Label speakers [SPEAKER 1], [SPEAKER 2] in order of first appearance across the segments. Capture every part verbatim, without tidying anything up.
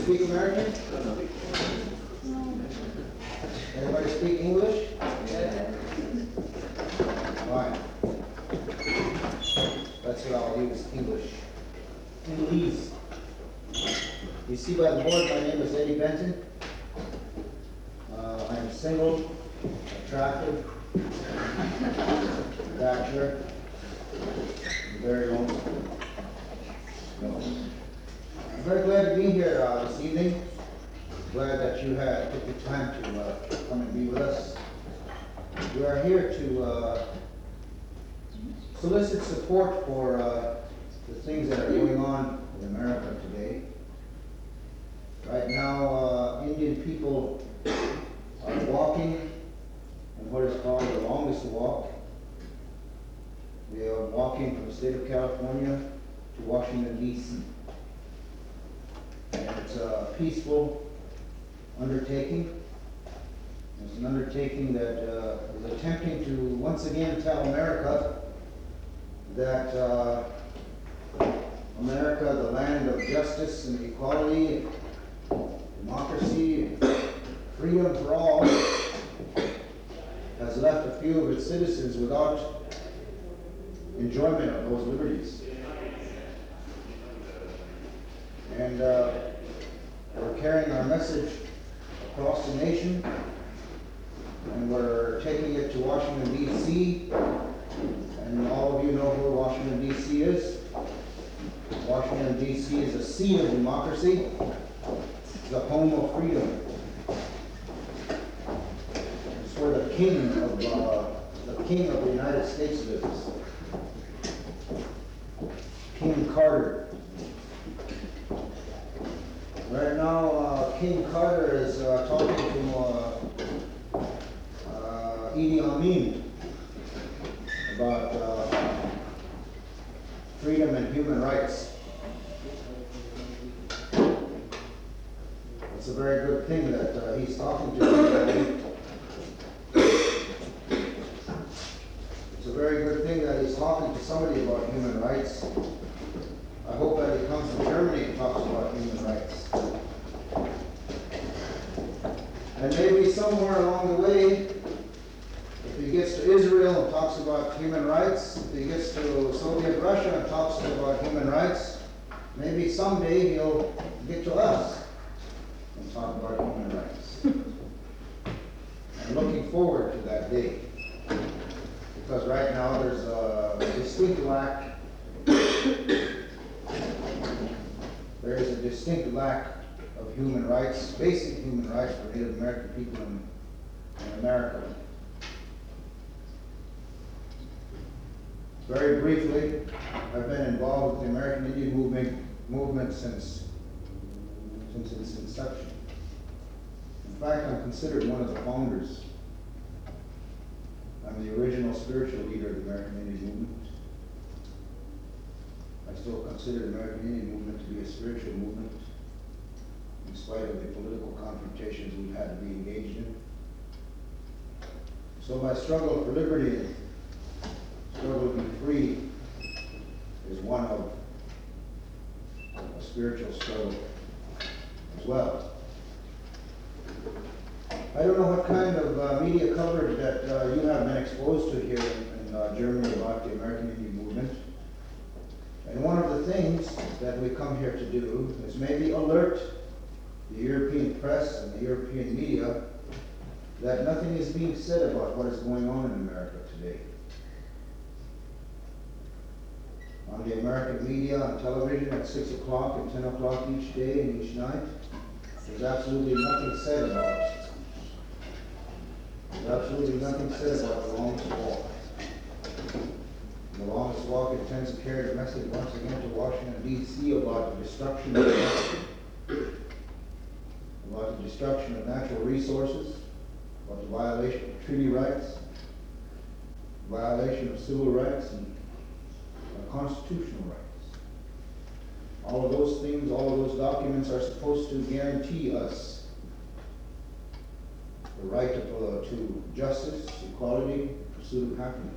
[SPEAKER 1] speak American? Everybody speak English? Fine. That's what I'll use, English. English. You see by the board, my name is Eddie Benton. Uh, I'm single, attractive, bachelor, very lonesome. No. I'm very glad to be here uh, this evening. Glad that you had took the time to uh, come and be with us. We are here to uh, solicit support for uh, the things that are going on in America today. Right now, uh, Indian people are walking in what is called the longest walk. They are walking from the state of California to Washington, D C And it's a peaceful undertaking. It's an undertaking that uh, is attempting to once again tell America that uh, America, the land of justice and equality, democracy, freedom for all, has left a few of its citizens without enjoyment of those liberties. And uh, we're carrying our message across the nation, and we're taking it to Washington, D C And all of you know where Washington, D C is. Washington, D C is a seat of democracy. It's the home of freedom. It's where the king of uh, the king of the United States lives. King Carter. Right now, uh, King Carter is uh, talking to uh, uh, Idi Amin about uh, freedom and human rights. It's a very good thing that uh, he's talking to him. It's a very good thing that he's talking to somebody about human rights. I hope that he comes from Germany and talks about human rights. And maybe somewhere along the way, if he gets to Israel and talks about human rights, if he gets to Soviet Russia and talks about human rights, maybe someday he'll get to us and talk about human rights. I'm looking forward to that day, because right now there's a distinct lack there is a distinct lack of human rights, basic human rights for Native American people in, in America. Very briefly, I've been involved with the American Indian movement, movement since, since its inception. In fact, I'm considered one of the founders. I'm the original spiritual leader of the American Indian movement. I still consider the American Indian movement to be a spiritual movement, in spite of the political confrontations we've had to be engaged in. So my struggle for liberty and struggle to be free is one of a spiritual struggle as well. I don't know what kind of uh, media coverage that uh, you have been exposed to here in, in uh, Germany about the American Indian movement. And one of the things that we come here to do is maybe alert the European press and the European media that nothing is being said about what is going on in America today. On the American media, on television at six o'clock and ten o'clock each day and each night, there's absolutely nothing said about it. There's absolutely nothing said about the longest walk. The longest walk intends to carry the message once again to Washington, D C about the destruction of about the destruction of natural resources, about the violation of treaty rights, violation of civil rights and uh, constitutional rights. All of those things, all of those documents are supposed to guarantee us the right to, uh, to justice, equality, pursuit of happiness.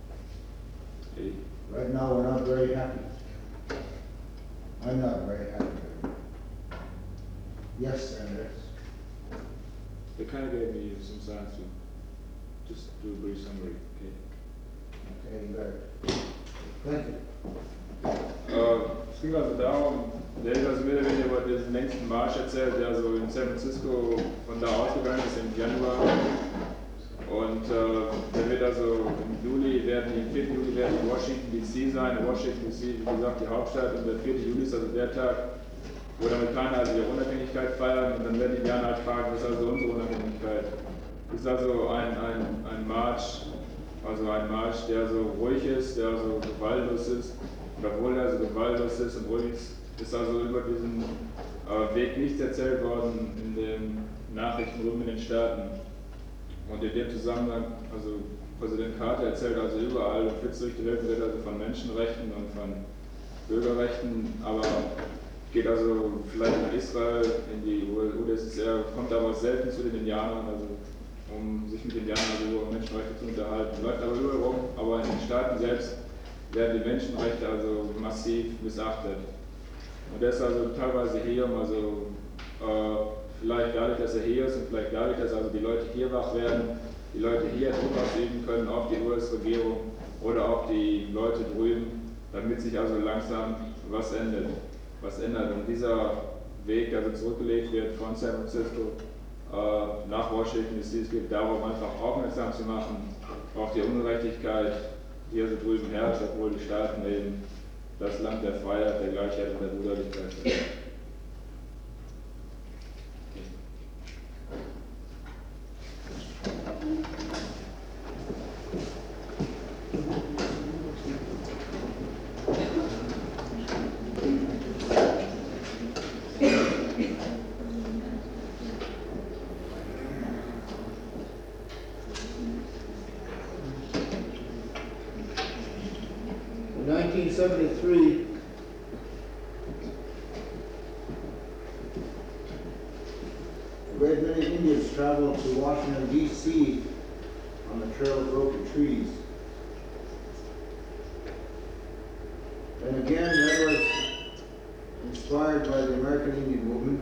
[SPEAKER 1] Right now, we're not very happy. I'm not very happy. Yes, Senator.
[SPEAKER 2] They kind of gave me some science to just do a brief summary. Okay.
[SPEAKER 1] Okay, you got it. Thank you.
[SPEAKER 2] Äh, es ging also darum, der hat also mehr oder weniger über diesen längsten Marsch erzählt, der so in San Francisco von da ausgegangen ist im Januar. Und äh, der wird also im Juli, werden die, im vierten Juli werden in Washington D C sein. Washington D C, wie gesagt, die Hauptstadt. Und der vierte Juli ist also der Tag, wo die Amerikaner also ihre Unabhängigkeit feiern. Und dann werden die Indianer halt fragen, was ist also unsere Unabhängigkeit? Das ist also ein, ein, ein Marsch, also ein Marsch, der so ruhig ist, der so gewaltlos ist. Und obwohl er so gewaltlos ist und ruhig ist, ist also über diesen äh, Weg nichts erzählt worden in den Nachrichten drüben in den Staaten. Und in dem Zusammenhang, also Präsident Carter erzählt also überall, und Fitz durch die Welt wird also von Menschenrechten und von Bürgerrechten, aber geht also vielleicht nach Israel, in die U S S R, kommt aber selten zu den Indianern, also um sich mit den Indianern also über Menschenrechte zu unterhalten. Läuft aber überall rum, aber in den Staaten selbst werden die Menschenrechte also massiv missachtet. Und das ist also teilweise hier, also äh, vielleicht dadurch, dass er hier ist und vielleicht dadurch, dass also die Leute hier wach werden, die Leute hier Druck ausüben können auf die U S-Regierung oder auf die Leute drüben, damit sich also langsam was ändert. Was ändert. Und dieser Weg, der also zurückgelegt wird von San Francisco äh, nach Washington D C, es geht darum, einfach aufmerksam zu machen auf die Ungerechtigkeit, die also drüben herrscht, obwohl die Staaten eben das Land der Freiheit, der Gleichheit und der Brüderlichkeit sind.
[SPEAKER 1] In nineteen seventy-three, a great many Indians traveled to Washington, D C on the Trail of Broken Trees. And again, that was inspired by the American Indian movement.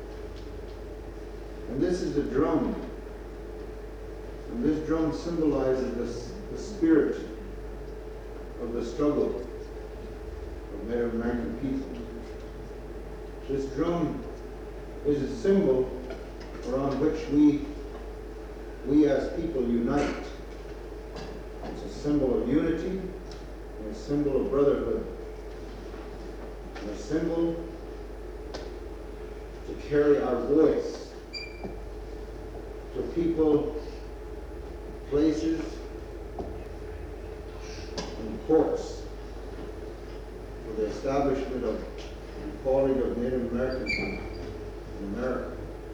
[SPEAKER 1] And this is a drum. And this drum symbolizes the, the spirit of the struggle of Native American people. This drum is a symbol around which we, we as people unite. It's a symbol of unity and a symbol of brotherhood. And a symbol to carry our voice to people, places, and courts for the establishment of equality of Native Americans in America.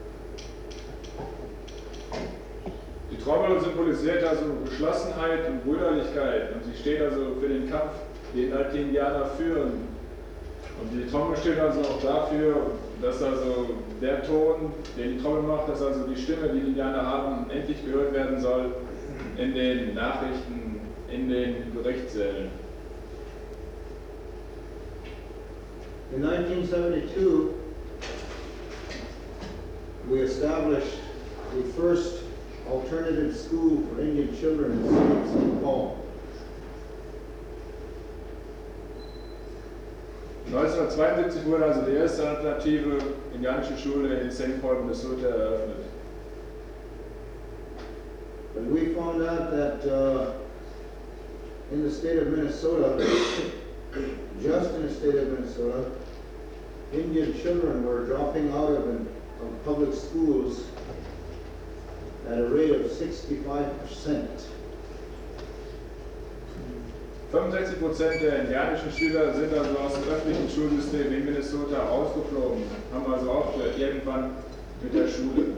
[SPEAKER 2] Die Trommel symbolisiert also Geschlossenheit und Brüderlichkeit und sie steht also für den Kampf, den halt die Indianer führen. Und die Trommel steht also auch dafür, dass also der Ton, den die Trommel macht, dass also die Stimme, die die Indianer haben, endlich gehört werden soll in den Nachrichten, in den Gerichtssälen.
[SPEAKER 1] In nineteen seventy-two, we established the first alternative school for Indian children in the city of Saint Paul.
[SPEAKER 2] neunzehnhundertzweiundsiebzig wurde also die erste alternative indianische Schule in Saint Paul, Minnesota eröffnet.
[SPEAKER 1] But we found out that uh, in the state of Minnesota, just in the state of Minnesota, Indian children were dropping out of, of public schools at a rate of sixty-five percent.
[SPEAKER 2] fünfundsechzig Prozent der indianischen Schüler sind also aus dem öffentlichen Schulsystem in Minnesota rausgeflogen, haben also aufgehört irgendwann mit der Schule.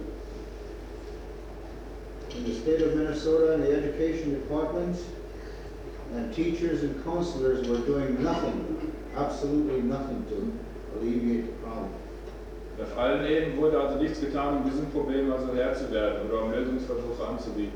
[SPEAKER 1] In the state of Minnesota, in the education department, and teachers and counselors were doing nothing, absolutely nothing to alleviate the problem.
[SPEAKER 2] Auf allen Ebenen wurde also nichts getan, um diesem Problem also Herr zu werden oder um Lösungsversuche anzubieten.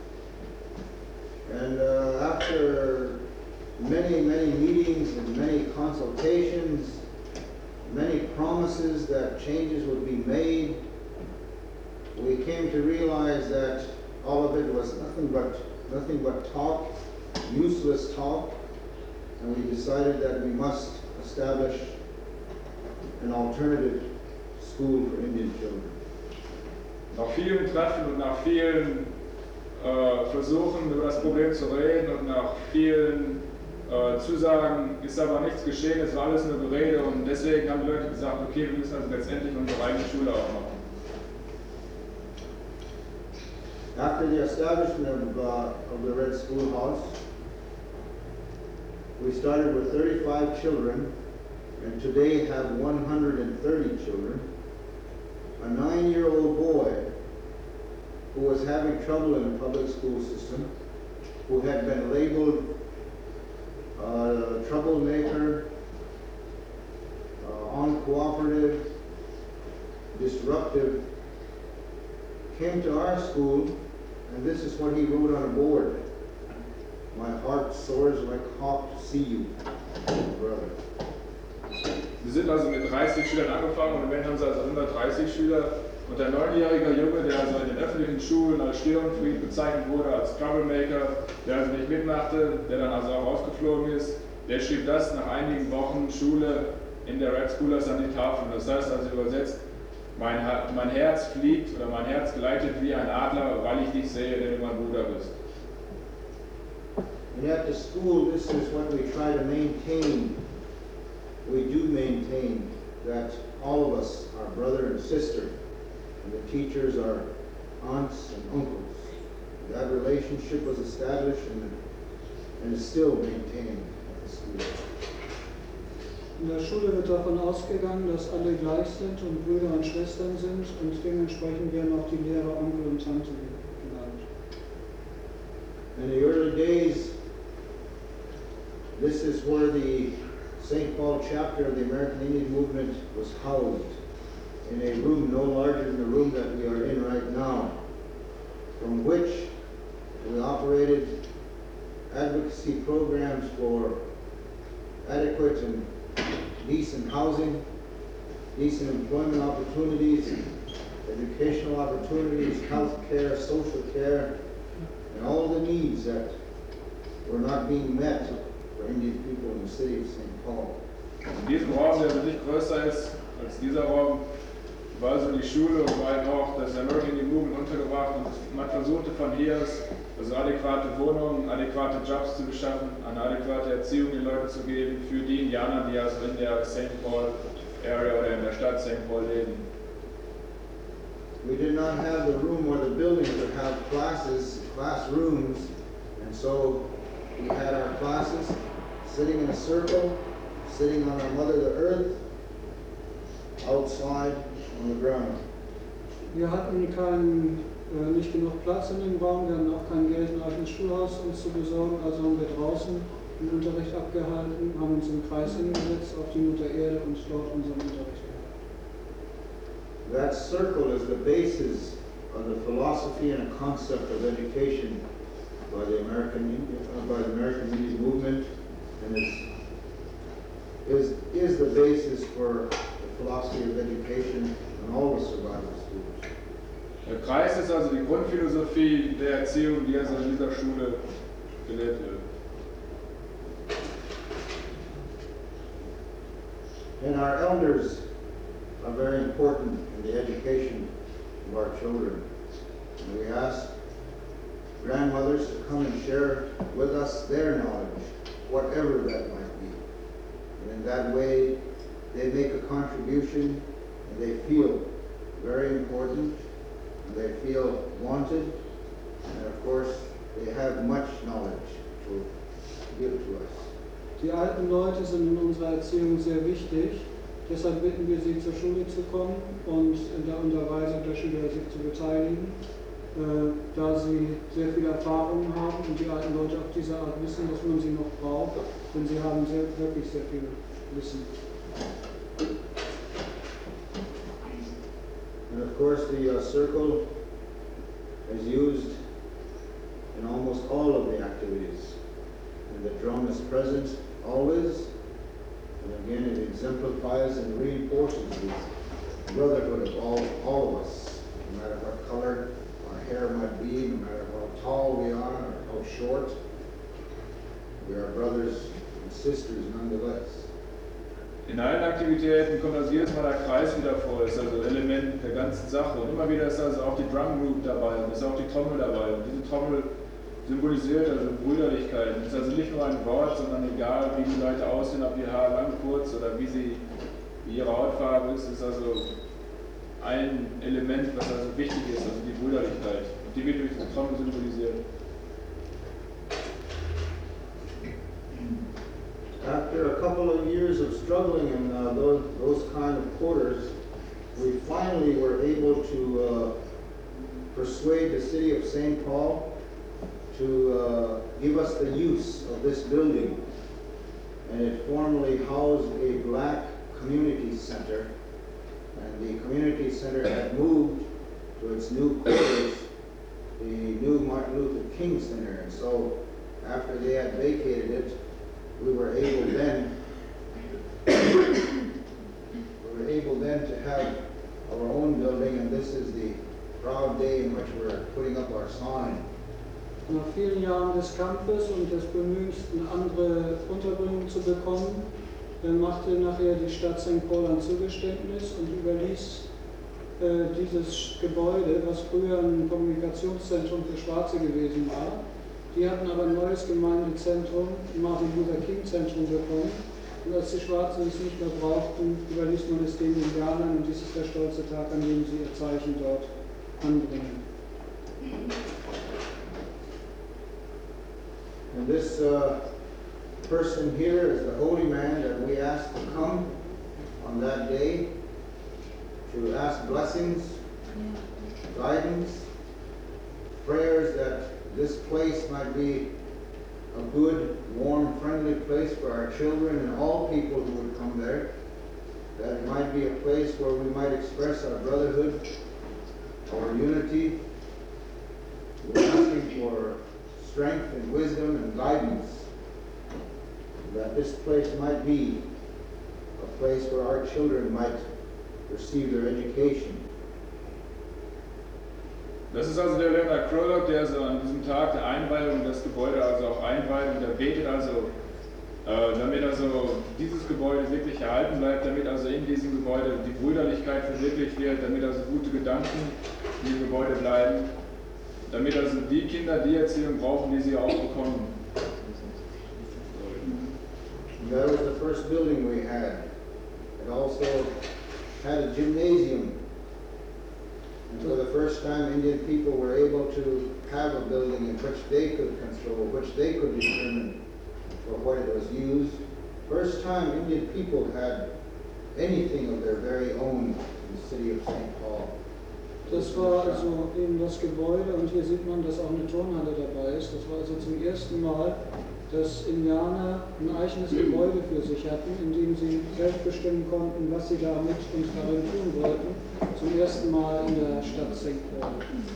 [SPEAKER 1] And uh, after many, many meetings and many consultations, many promises that changes would be made. We came to realize that all of it was nothing but nothing but talk, useless talk, and we decided that we must establish an alternative school for Indian children.
[SPEAKER 2] Nach vielen Treffen und nach vielen äh, Versuchen, über das Problem zu reden und nach vielen äh, Zusagen ist aber nichts geschehen, es war alles nur Gerede und deswegen haben die Leute gesagt, okay, wir müssen also letztendlich unsere eigene Schule aufmachen.
[SPEAKER 1] After the establishment of, uh, of the Red Schoolhouse, we started with thirty-five children and today have one hundred thirty children. A nine-year-old boy who was having trouble in the public school system, who had been labeled uh, troublemaker, uh, uncooperative, disruptive, came to our school, and this is what he wrote on a board. My heart soars like hawk to see you, brother.
[SPEAKER 2] Sie sind also mit dreißig Schülern angefangen und im Moment haben sie also hundertdreißig Schüler. Und der neunjährige Junge, der also in den öffentlichen Schulen als Störenfried bezeichnet wurde, als Troublemaker, der also nicht mitmachte, der dann also auch rausgeflogen ist, der schrieb das nach einigen Wochen Schule in der Red Schoolhouse an die Tafel. Das heißt also übersetzt, mein, mein Herz fliegt oder mein Herz gleitet wie ein Adler, weil ich dich sehe, denn du mein Bruder bist.
[SPEAKER 1] And at the school, this is what we try to maintain. We do maintain that all of us are brother and sister, and the teachers are aunts and uncles. That relationship was established and, and is still maintained at the school.
[SPEAKER 3] In der Schule wird davon ausgegangen, dass alle gleich sind und Brüder und Schwestern sind und dementsprechend werden auch die Lehrer Onkel und Tante genannt.
[SPEAKER 1] In the early days, this is where the Saint Paul chapter of the American Indian Movement was housed, in a room no larger than the room that we are in right now, from which we operated advocacy programs for adequate and decent housing, decent employment opportunities, educational opportunities, health care, social care, and all the needs that were not being met for Indian people in the city of Saint Paul.
[SPEAKER 2] In diesem Raum, der also nicht größer ist als dieser Raum, war also die Schule und war halt auch das American Indian Movement untergebracht und man versuchte von hier aus also adäquate Wohnungen, adäquate Jobs zu beschaffen, eine adäquate Erziehung den Leuten zu geben für die Indianer, die also in der Saint Paul Area oder in der Stadt Saint Paul leben.
[SPEAKER 1] We did not have the room or the building to have classes, classrooms, and so we had our classes sitting in a circle, sitting on our Mother the Earth, outside on the ground.
[SPEAKER 3] Wir hatten keinen, äh, nicht genug Platz in dem Raum, wir hatten auch kein Geld, ein eigenes Schulhaus uns zu besorgen, also haben wir draußen den Unterricht abgehalten, haben uns im Kreis hingesetzt auf die Mutter Erde und dort unseren Unterricht gehabt.
[SPEAKER 1] That circle is the basis of the philosophy and concept of education by the American Indian, uh, by the American Indian Movement, and is, is is the basis for the philosophy of education in all the survival schools.
[SPEAKER 2] Der Kreis ist also die Grundphilosophie der Erziehung, die also in dieser Schule gelehrt wird.
[SPEAKER 1] And our elders are very important in the education of our children. And we ask grandmothers to come and share with us their knowledge, whatever that might be. And in that way, they make a contribution and they feel very important and they feel wanted. And of course, they have much knowledge to give to us.
[SPEAKER 3] Die alten Leute sind in unserer Erziehung sehr wichtig, deshalb bitten wir sie zur Schule zu kommen und in der Unterweisung der Schüler sich zu beteiligen, äh, da sie sehr viel Erfahrung haben und die alten Leute auf diese Art wissen, dass man sie noch braucht, denn sie haben sehr, wirklich sehr viel Wissen.
[SPEAKER 1] And of course, the uh, circle is used in almost all of the activities. And the drum is present always, And again, it exemplifies and reinforces the brotherhood of all, all of us, no matter what color our hair might be, no matter how tall we are or how short. We are brothers and sisters nonetheless.
[SPEAKER 2] In allen Aktivitäten kommt also jedes Mal der Kreis wieder vor, ist also Element der ganzen Sache. Und immer wieder ist also auch die Drum Group dabei und ist auch die Trommel dabei. Und diese Trommel symbolisiert also Brüderlichkeit. Es ist also nicht nur ein Wort, sondern egal wie die Leute aussehen, ob ihr Haar lang, kurz oder wie sie wie ihre Hautfarbe ist, ist also ein Element, was also wichtig ist, also die Brüderlichkeit. Und die wird durch diese Trommel symbolisiert.
[SPEAKER 1] After a couple of years of struggling in uh, those, those kind of quarters, we finally were able to uh, persuade the city of Saint Paul to uh, give us the use of this building. And it formerly housed a black community center. And the community center had moved to its new quarters, the new Martin Luther King Center. And so after they had vacated it, we were able then we were able then to have our own building, and this is the proud day in which we're putting up our sign.
[SPEAKER 3] Nach vielen Jahren des Kampfes und des Bemühens, eine andere Unterbringung zu bekommen, dann machte nachher die Stadt Sankt Paul ein Zugeständnis und überließ äh, dieses Gebäude, was früher ein Kommunikationszentrum für Schwarze gewesen war. Die hatten aber ein neues Gemeindezentrum, Martin Luther King Zentrum bekommen. Und als die Schwarzen es nicht mehr brauchten, überließ man es den Indianern, und dies ist der stolze Tag, an dem sie ihr Zeichen dort anbringen.
[SPEAKER 1] And this uh, person here is the holy man that we asked to come on that day to ask blessings, guidance, prayers that this place might be a good, warm, friendly place for our children and all people who would come there. That it might be a place where we might express our brotherhood, our unity. We're asking for strength and wisdom and guidance. That this place might be a place where our children might receive their education.
[SPEAKER 2] Das ist also der Leonard Crowlock, der also an diesem Tag der Einweihung das Gebäude also auch einweiht, und er betet also, äh, damit also dieses Gebäude wirklich erhalten bleibt, damit also in diesem Gebäude die Brüderlichkeit verwirklicht wird, damit also gute Gedanken in dem Gebäude bleiben, damit also die Kinder die Erziehung brauchen, die sie auch bekommen.
[SPEAKER 1] That was the first building we had. It also had a gymnasium. And for the first time, Indian people were able to have a building in which they could control, which they could determine for what it was used. First time Indian people had anything of their very own in the city of Saint Paul.
[SPEAKER 3] Das war also eben das Gebäude, und hier sieht man, dass auch eine Turnhalle dabei ist. Das war also zum ersten Mal, dass Indianer ein eigenes Gebäude für sich hatten, in dem sie selbst bestimmen konnten, was sie damit und darin tun wollten. Zum ersten Mal in der Stadt Sankt Paul.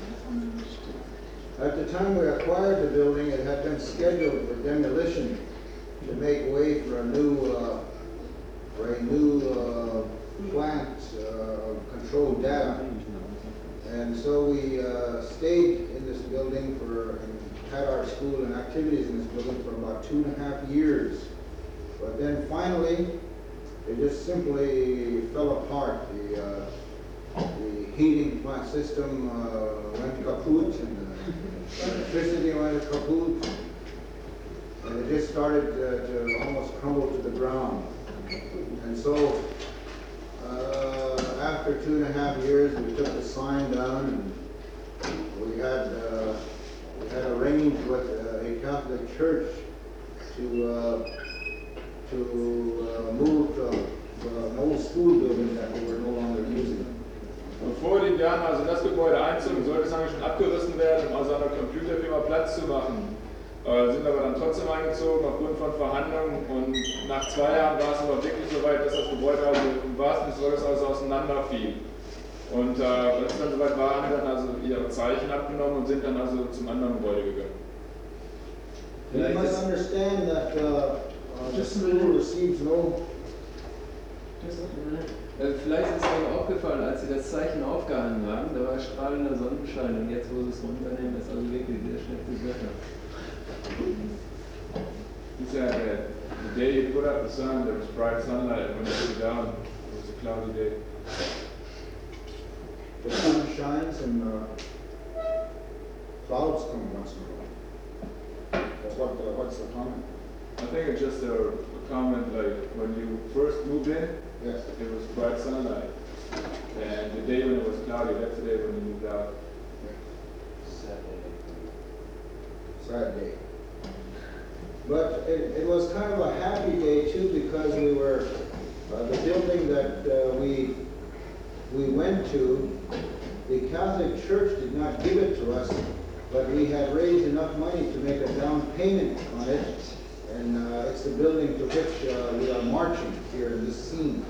[SPEAKER 1] At the time we acquired the building, it had been scheduled for demolition to make way for a new, uh, for a new uh, plant uh, of controlled data. And so we uh, stayed in this building for, and had our school and activities in this building for about two and a half years. But then finally, it just simply fell apart. The, uh, the heating plant system uh, went kaput, and the electricity went kaput, and it just started uh, to almost crumble to the ground. And so, uh, after two and a half years, we took the sign down, and we had uh, we had arranged with uh, a Catholic church to uh, to uh, move to uh, an old school building that we were no longer using.
[SPEAKER 2] Bevor die Indianer also in das Gebäude einzogen, sollte es eigentlich schon abgerissen werden, um aus einer Computerfirma Platz zu machen. Äh, sind aber dann trotzdem eingezogen aufgrund von Verhandlungen, und nach zwei Jahren war es aber wirklich so weit, dass das Gebäude also im wahrsten Sinne also auseinanderfiel. Und äh, als es dann soweit war, haben dann also ihre Zeichen abgenommen und sind dann also zum anderen Gebäude gegangen.
[SPEAKER 1] You must understand that uh, uh, the school receives no
[SPEAKER 4] Äh, Vielleicht ist euch aufgefallen, als sie das Zeichen aufgehangen haben, da war strahlender Sonnenschein und jetzt, wo sie es runternehmen, ist also wirklich sehr schlechtes Wetter.
[SPEAKER 2] He said that the day you put up the sun, there was bright sunlight, and when you put it down, it was a cloudy day.
[SPEAKER 1] The sun shines and uh, clouds come once in a while. But what, uh, what's the comment?
[SPEAKER 2] I think it's just a, a comment like when you first moved in,
[SPEAKER 1] Yes.
[SPEAKER 2] it was bright sunlight. And the day when it was cloudy, that's the day when you moved out.
[SPEAKER 1] Sad day. But it, it was kind of a happy day too, because we were, uh, the building that uh, we, we went to, the Catholic Church did not give it to us, but we had raised enough money to make a down payment on it. And uh, it's the building to which uh, we are marching here in this scene.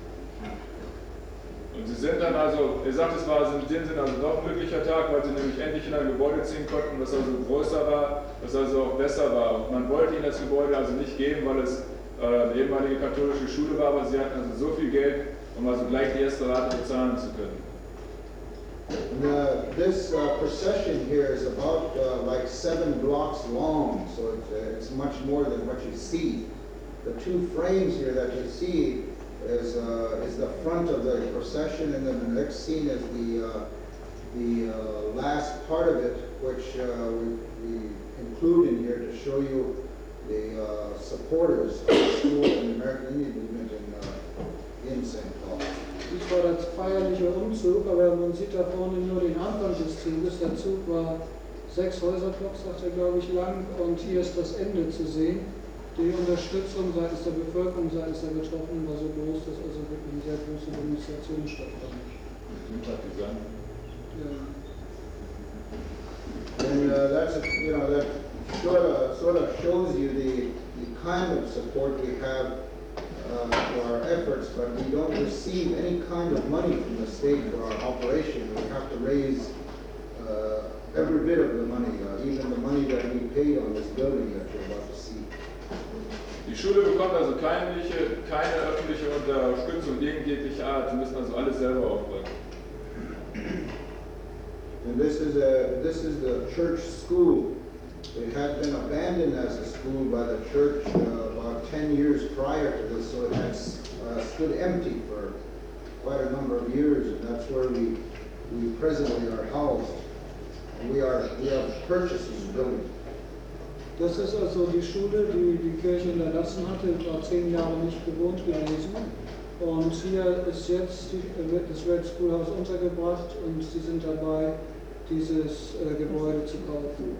[SPEAKER 2] Und sie sind dann also, er sagt, es war in dem Sinne also doch ein glücklicher Tag, weil sie nämlich endlich in ein Gebäude ziehen konnten, was also größer war, was also auch besser war. Und man wollte ihnen das Gebäude also nicht geben, weil es äh, eine ehemalige katholische Schule war, aber sie hatten also so viel Geld, um also gleich die erste Rate bezahlen zu können.
[SPEAKER 1] And, uh, this uh, procession here is about uh, like seven blocks long, so it's, uh, it's much more than what you see. The two frames here that you see is, uh, is the front of the procession, and then the next scene is the, uh, the uh, last part of it, which uh, we, we include in here to show you the uh, supporters of the school and the American Indian movement in, uh, in Saint Paul.
[SPEAKER 3] Dies war der feierliche Umzug, aber man sieht da vorne nur den Anfang des Zuges. Der Zug war sechs Häuserblocks, sagt er, glaube ich, lang, und hier ist das Ende zu sehen. Die Unterstützung seitens der Bevölkerung, seitens der Betroffenen war so groß, dass also wirklich eine sehr große Demonstration stattfand. Ja.
[SPEAKER 1] And uh, that's, a- you know, that sort of, sort of shows you the, the kind of support we have uh, for our efforts, but we don't receive any kind of money from the state for our operation. We have to raise uh, every bit of the money, uh, even the money that we paid on this building that you're about to see.
[SPEAKER 2] Die Schule bekommt also keine, keine öffentliche Unterstützung jeglicher Art, sie müssen also alles selber aufbringen.
[SPEAKER 1] And this is a, this is the church school. It had been abandoned as a school by the church uh, about ten years prior to this, so it has uh, stood empty for quite a number of years, and that's where we, we presently are housed. And we are, we are purchasing the building.
[SPEAKER 3] Das ist also die Schule, die die Kirche hinterlassen hatte, war zehn Jahre nicht bewohnt gewesen. Und hier ist jetzt die, wird das Red Schoolhouse untergebracht und sie sind dabei, dieses äh, Gebäude zu kaufen.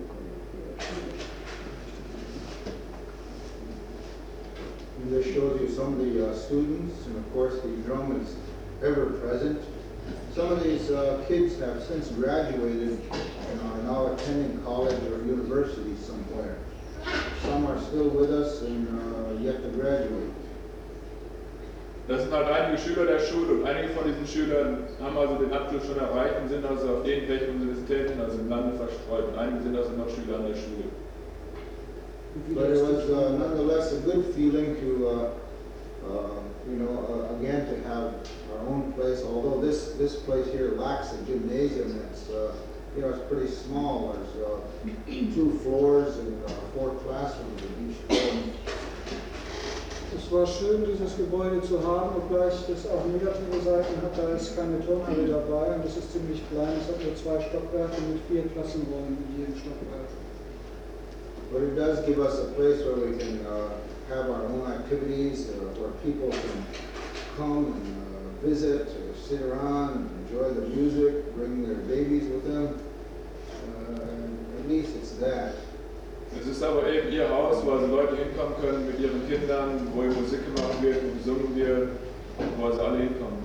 [SPEAKER 1] And this shows you some of the uh, students, and of course the drum is ever present. Some of these uh, kids have since graduated and are now attending college or university somewhere. Some are still with us and uh, yet to graduate.
[SPEAKER 2] Das sind halt einige Schüler der Schule und einige von diesen Schülern haben also den Abschluss schon erreicht und sind also auf irgendwelchen Universitäten, also im Lande verstreut. Und einige sind also noch Schüler an der Schule.
[SPEAKER 1] But it was uh, nonetheless a good feeling to, uh, uh, you know, uh, again to have our own place. Although this this place here lacks a gymnasium, it's uh, you know it's pretty small. There's uh, two floors and uh, four classrooms in each floor.
[SPEAKER 3] Es war schön, dieses Gebäude zu haben, obgleich das auch negative Seiten hat. Da ist keine Turnhalle dabei und es ist ziemlich klein. Es hat nur zwei Stockwerke mit vier Klassenräumen in jedem Stockwerk.
[SPEAKER 1] But it does give us a place where we can uh, have our own activities, uh, where people can come and uh, visit, or sit around, and enjoy the music, bring their babies with them. Uh, and at least it's that.
[SPEAKER 2] Es ist aber eben ihr Haus, wo also Leute hinkommen können mit ihren Kindern, wo Musik gemacht wird, wo gesungen wird, wo also alle hinkommen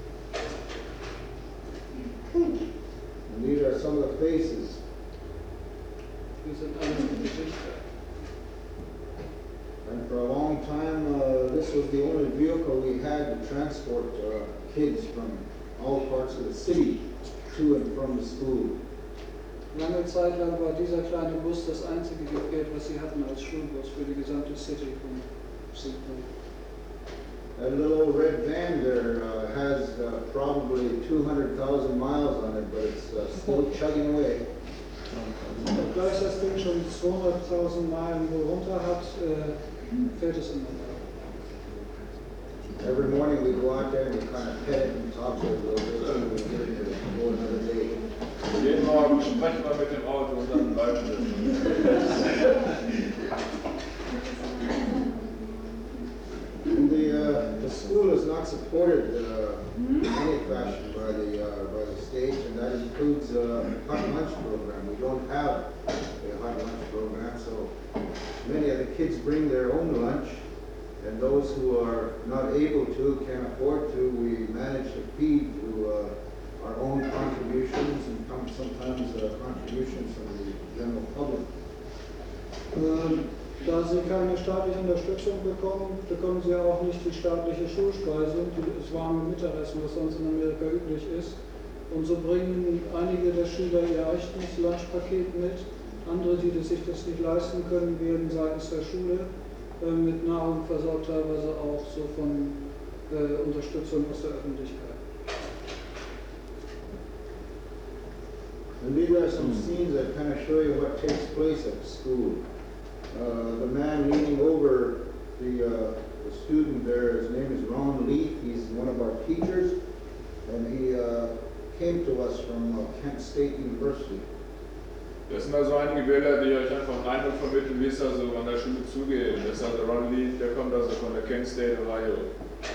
[SPEAKER 2] können.
[SPEAKER 1] And these are some of the faces.
[SPEAKER 3] Wir sind alle Gesichter.
[SPEAKER 1] And for a long time, uh, this was the only vehicle we had to transport uh, kids from all parts of the city to and from the school.
[SPEAKER 3] Lange Zeit lang war dieser kleine Bus das einzige Gefährt, was sie hatten als Schulbus für die gesamte City von Saint Paul.
[SPEAKER 1] That little old red van there uh, has uh, probably two hundred thousand miles on it, but it's uh, still chugging away.
[SPEAKER 3] Obgleich das Ding schon zweihunderttausend Meilen wohl runter hat, äh, fährt es immer noch.
[SPEAKER 1] Every morning we go out there and we kind of pet it and talk to it a little bit, and we get it to go another day.
[SPEAKER 2] Jeden Morgen sprechen wir mit dem Auto und dann weiter.
[SPEAKER 1] And the, uh, the school is not supported uh, in any fashion by the, uh, by the state, and that includes a hot lunch program. We don't have a hot lunch program, so many of the kids bring their own lunch, and those who are not able to, can't afford to, we manage to feed through uh, our own contributions and come sometimes uh, contributions from the general public.
[SPEAKER 3] Ähm, Da sie keine staatliche Unterstützung bekommen, bekommen sie auch nicht die staatliche Schulspeisung, das warme Mittagessen, was sonst in Amerika üblich ist. Und so bringen einige der Schüler ihr eigenes Lunchpaket mit. Andere, die sich das nicht leisten können, werden seitens der Schule äh, mit Nahrung versorgt, teilweise auch so von äh, Unterstützung aus der Öffentlichkeit.
[SPEAKER 1] And these are some scenes that kind of show you what takes place at school. Uh, the man leaning over the, uh, the student there, his name is Ron Leaf. He's one of our teachers, and he uh, came to us from uh, Kent State University.
[SPEAKER 2] Das sind also einige Bilder, die euch einfach einen Eindruck vermitteln, wie es also an der Schule zugeht. Das ist also Ron Lee, der kommt also von der Kent State, Ohio.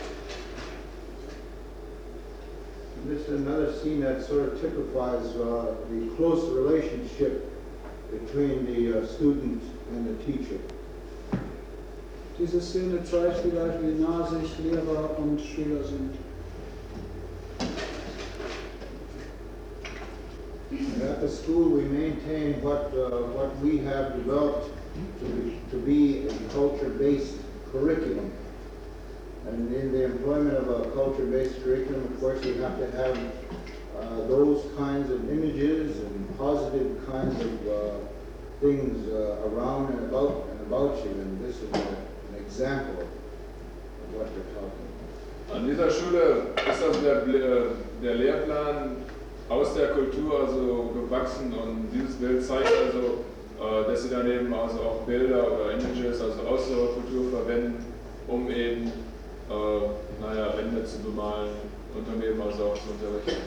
[SPEAKER 1] And this is another scene that sort of typifies uh, the close relationship between the uh, student and the teacher.
[SPEAKER 3] Diese Szene zeigt vielleicht, wie nah sich Lehrer und Schüler sind.
[SPEAKER 1] And at the school, we maintain what uh, what we have developed to be, to be a culture-based curriculum. And in the employment of a culture-based curriculum, of course, you have to have uh, those kinds of images and positive kinds of uh, things uh, around and about and about you. And this is a, an example of what we're talking about.
[SPEAKER 2] An dieser Schule ist also der, der Lehrplan aus der Kultur also gewachsen, und dieses Bild zeigt also, äh, dass sie daneben also auch Bilder oder Images also aus der Kultur verwenden, um eben äh, naja, Wände zu bemalen und um eben also auch zu unterrichten.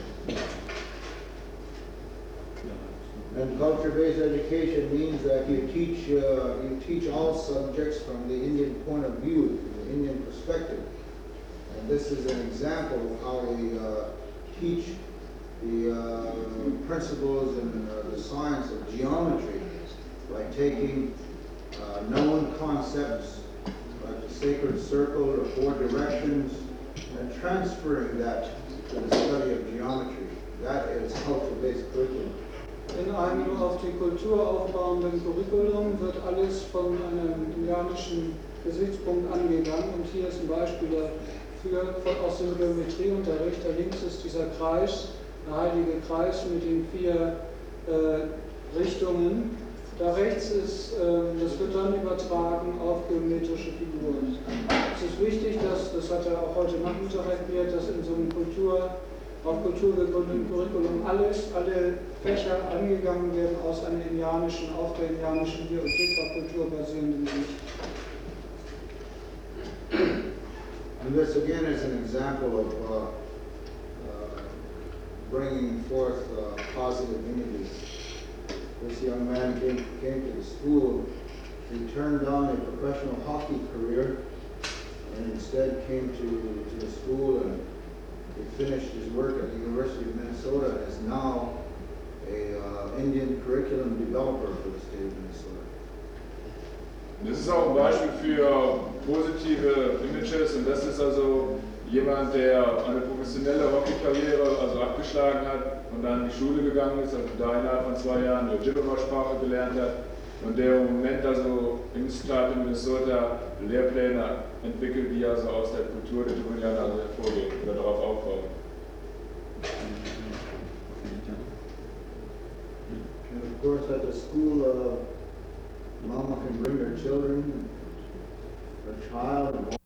[SPEAKER 1] And culture-based education means that you teach uh, you teach all subjects from the Indian point of view, from the Indian perspective. And this is an example of how we uh, teach the uh, principles and uh, the science of geometry by taking uh, known concepts like the sacred circle or four directions and transferring that to the study of geometry. That is culture-based curriculum.
[SPEAKER 3] In einem nur auf die Kultur aufbauenden Curriculum wird alles von einem indianischen Gesichtspunkt angegangen, und hier ist ein Beispiel dafür aus dem Geometrieunterricht. Da links ist dieser Kreis, der heilige Kreis mit den vier äh, Richtungen. Da rechts ist, äh, das wird dann übertragen auf geometrische Figuren. Es ist wichtig, dass, das hat er auch heute Nachmittag erklärt, dass in so einem Kultur, auf Kultur gegründeten Curriculum alles, alle Fächer angegangen werden aus einer indianischen, auf der indianischen Hieroglypha-Kultur basierenden Sicht.
[SPEAKER 1] And this again is an example of uh, uh, bringing forth uh, positive images. This young man came, came to the school. He turned down a professional hockey career and instead came to, to the school, and he finished his work at the University of Minnesota and is now a uh, Indian curriculum developer for the state of Minnesota.
[SPEAKER 2] Das ist auch ein Beispiel für positive Images, und das ist also jemand, der eine professionelle Hockeykarriere also abgeschlagen hat und dann in die Schule gegangen ist, also da innerhalb von zwei Jahren eine Ojibwe-Sprache gelernt hat, und der im Moment also im Staat in Minnesota Lehrpläne entwickelt, die also aus der Kultur der Ojibwe also hervorgehen oder darauf aufbauen.
[SPEAKER 1] And of course, at the school, uh, mama can bring her children, her child, and